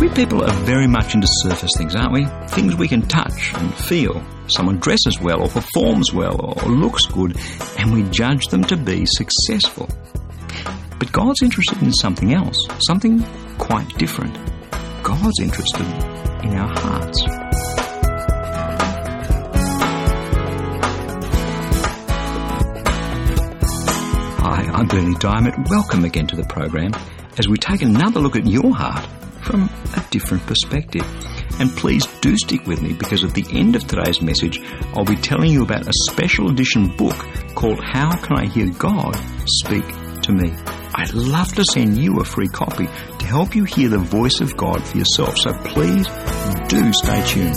We people are very much into surface things, aren't we? Things we can touch and feel. Someone dresses well or performs well or looks good, and we judge them to be successful. But God's interested in something else, something quite different. God's interested in our hearts. Hi, I'm Bernie Diamond. Welcome again to the program as we take another look at your heart from a different perspective. And please do stick with me, because at the end of today's message, I'll be telling you about a special edition book called How Can I Hear God Speak to Me? I'd love to send you a free copy to help you hear the voice of God for yourself. So please do stay tuned.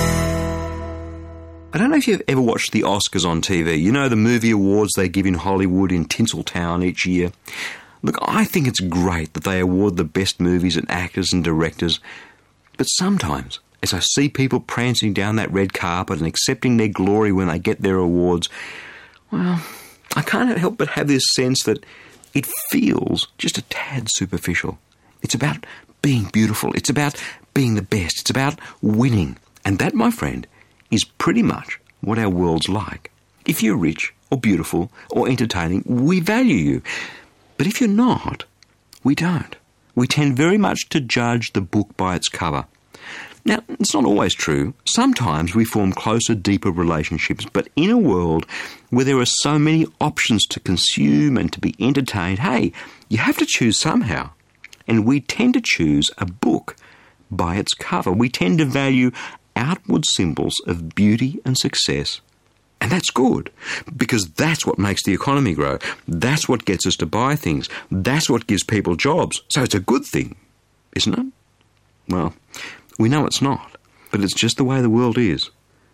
I don't know if you've ever watched the Oscars on TV. You know, the movie awards they give in Hollywood in Tinseltown each year. Look, I think it's great that they award the best movies and actors and directors. But sometimes, as I see people prancing down that red carpet and accepting their glory when they get their awards, well, I can't help but have this sense that it feels just a tad superficial. It's about being beautiful. It's about being the best. It's about winning. And that, my friend, is pretty much what our world's like. If you're rich or beautiful or entertaining, we value you. But if you're not, we don't. We tend very much to judge the book by its cover. Now, it's not always true. Sometimes we form closer, deeper relationships, but in a world where there are so many options to consume and to be entertained, hey, you have to choose somehow. And we tend to choose a book by its cover. We tend to value outward symbols of beauty and success. And that's good, because that's what makes the economy grow. That's what gets us to buy things. That's what gives people jobs. So it's a good thing, isn't it? Well, we know it's not, but it's just the way the world is.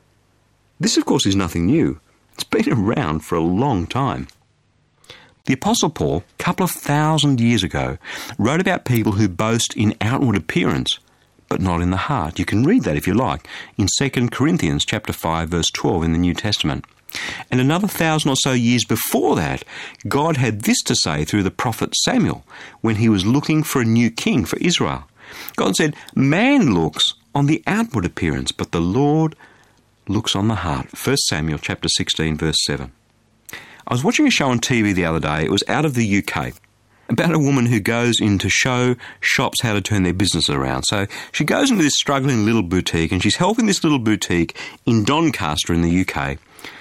This, of course, is nothing new. It's been around for a long time. The Apostle Paul, a couple of thousand years ago, wrote about people who boast in outward appearance, but not in the heart. You can read that, if you like, in 2 Corinthians chapter 5, verse 12 in the New Testament. And another 1,000 or so years before that, God had this to say through the prophet Samuel when he was looking for a new king for Israel. God said, "Man looks on the outward appearance, but the Lord looks on the heart." 1 Samuel chapter 16, verse 7. I was watching a show on TV the other day. It was out of the UK, about a woman who goes in to show shops how to turn their business around. So she goes into this struggling little boutique, and she's helping this little boutique in Doncaster in the UK.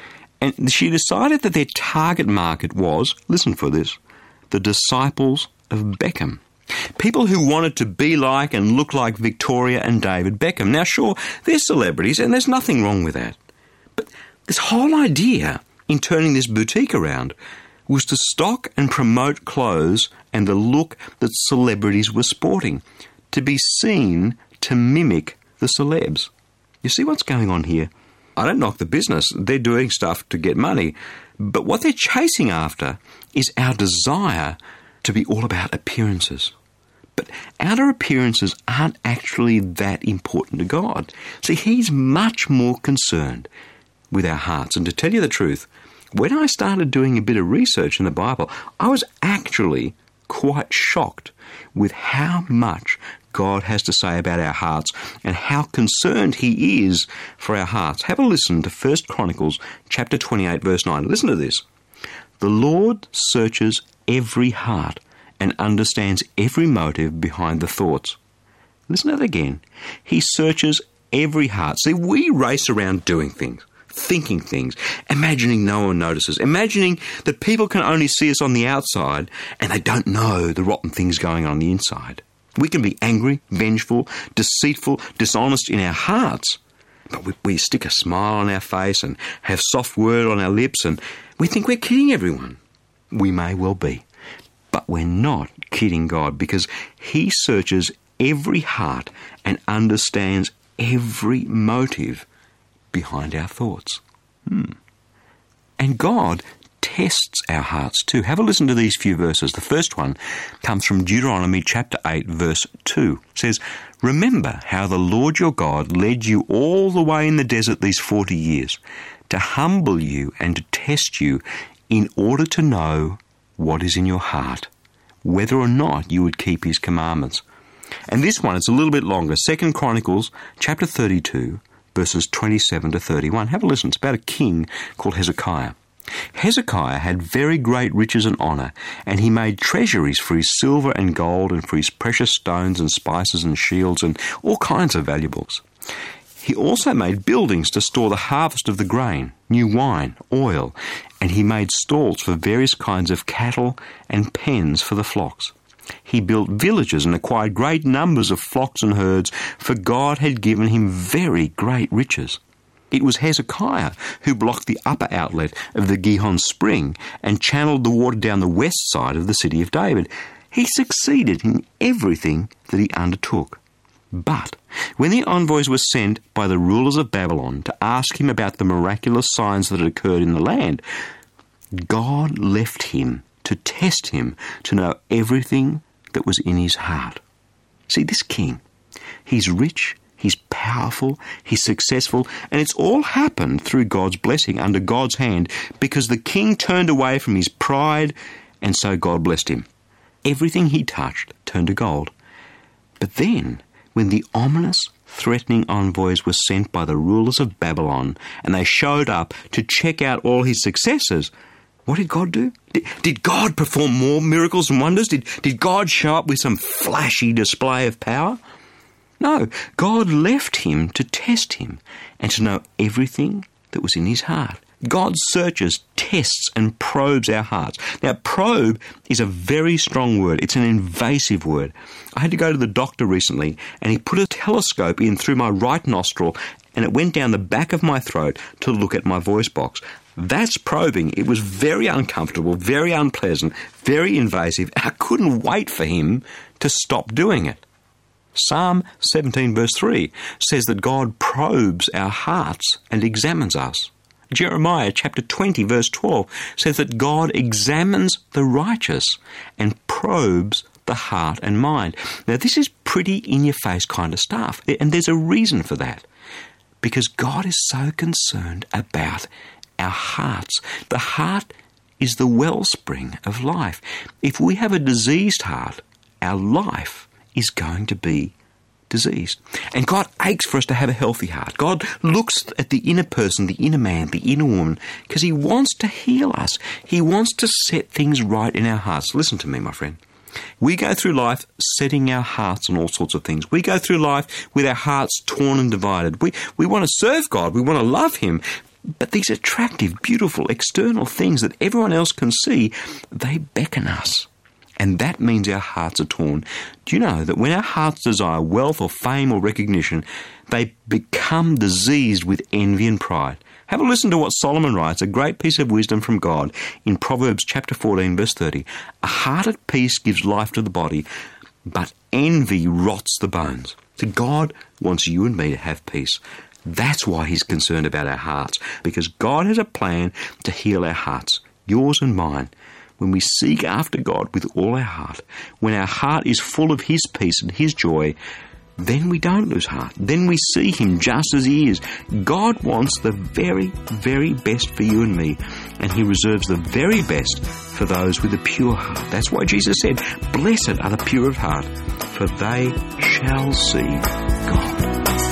And she decided that their target market was, listen for this, the disciples of Beckham. People who wanted to be like and look like Victoria and David Beckham. Now, sure, they're celebrities, and there's nothing wrong with that. But this whole idea in turning this boutique around was to stock and promote clothes and the look that celebrities were sporting, to be seen to mimic the celebs. You see what's going on here? I don't knock the business. They're doing stuff to get money. But what they're chasing after is our desire to be all about appearances. But outer appearances aren't actually that important to God. See, He's much more concerned with our hearts. And to tell you the truth, when I started doing a bit of research in the Bible, I was actually quite shocked with how much God has to say about our hearts and how concerned He is for our hearts. Have a listen to 1 Chronicles chapter 28, verse 9. Listen to this. "The Lord searches every heart and understands every motive behind the thoughts." Listen to that again. He searches every heart. See, we race around doing things, thinking things, imagining no one notices, imagining that people can only see us on the outside and they don't know the rotten things going on the inside. We can be angry, vengeful, deceitful, dishonest in our hearts, but we stick a smile on our face and have soft word on our lips, and we think we're kidding everyone. We may well be, but we're not kidding God, because He searches every heart and understands every motive behind our thoughts. And God tests our hearts too. Have a listen to these few verses. The first one comes from Deuteronomy chapter 8, verse 2. It says, "Remember how the Lord your God led you all the way in the desert these 40 years, to humble you and to test you in order to know what is in your heart, whether or not you would keep His commandments. And this one, it's a little bit longer. 2 Chronicles chapter 32, verses 27 to 31. Have a listen. It's about a king called Hezekiah. Hezekiah had very great riches and honour, and he made treasuries for his silver and gold and for his precious stones and spices and shields and all kinds of valuables. He also made buildings to store the harvest of the grain, new wine, oil, and he made stalls for various kinds of cattle and pens for the flocks. He built villages and acquired great numbers of flocks and herds, for God had given him very great riches. It was Hezekiah who blocked the upper outlet of the Gihon spring and channeled the water down the west side of the city of David. He succeeded in everything that he undertook. But when the envoys were sent by the rulers of Babylon to ask him about the miraculous signs that had occurred in the land, God left him to test him to know everything that was in his heart. See, this king, he's rich, he's powerful, he's successful, and it's all happened through God's blessing, under God's hand, because the king turned away from his pride, and so God blessed him. Everything he touched turned to gold. But then, when the ominous, threatening envoys were sent by the rulers of Babylon, and they showed up to check out all his successes, what did God do? Did God perform more miracles and wonders? Did God show up with some flashy display of power? No, God left him to test him and to know everything that was in his heart. God searches, tests, and probes our hearts. Now, probe is a very strong word. It's an invasive word. I had to go to the doctor recently, and he put a telescope in through my right nostril, and it went down the back of my throat to look at my voice box. That's probing. It was very uncomfortable, very unpleasant, very invasive. I couldn't wait for him to stop doing it. Psalm 17 verse 3 says that God probes our hearts and examines us. Jeremiah chapter 20 verse 12 says that God examines the righteous and probes the heart and mind. Now this is pretty in-your-face kind of stuff, and there's a reason for that. Because God is so concerned about our hearts. The heart is the wellspring of life. If we have a diseased heart, our life is going to be diseased. And God aches for us to have a healthy heart. God looks at the inner person, the inner man, the inner woman, because he wants to heal us. He wants to set things right in our hearts. Listen to me, my friend. We go through life setting our hearts on all sorts of things. We go through life with our hearts torn and divided. We want to serve God. We want to love him. But these attractive, beautiful, external things that everyone else can see, they beckon us. And that means our hearts are torn. Do you know that when our hearts desire wealth or fame or recognition, they become diseased with envy and pride? Have a listen to what Solomon writes, a great piece of wisdom from God, in Proverbs chapter 14, verse 30. A heart at peace gives life to the body, but envy rots the bones. So God wants you and me to have peace. That's why he's concerned about our hearts, because God has a plan to heal our hearts, yours and mine. When we seek after God with all our heart, when our heart is full of his peace and his joy, then we don't lose heart. Then we see him just as he is. God wants the very, very best for you and me, and he reserves the very best for those with a pure heart. That's why Jesus said, "Blessed are the pure of heart, for they shall see God."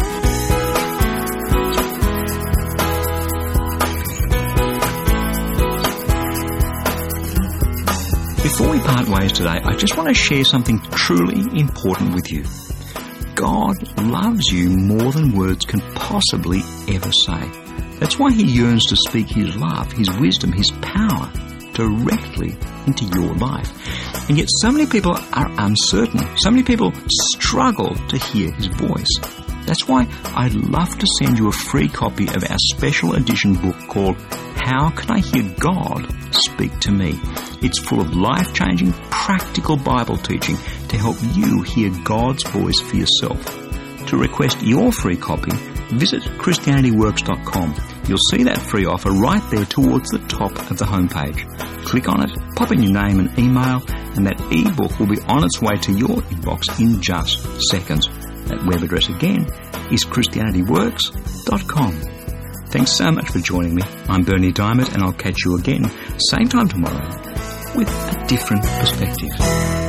Before we part ways today, I just want to share something truly important with you. God loves you more than words can possibly ever say. That's why he yearns to speak his love, his wisdom, his power directly into your life. And yet so many people are uncertain. So many people struggle to hear his voice. That's why I'd love to send you a free copy of our special edition book called How Can I Hear God Speak to Me? It's full of life-changing, practical Bible teaching to help you hear God's voice for yourself. To request your free copy, visit ChristianityWorks.com. You'll see that free offer right there towards the top of the homepage. Click on it, pop in your name and email, and that ebook will be on its way to your inbox in just seconds. That web address again is ChristianityWorks.com. Thanks so much for joining me. I'm Bernie Diamond, and I'll catch you again, same time tomorrow, with a different perspective.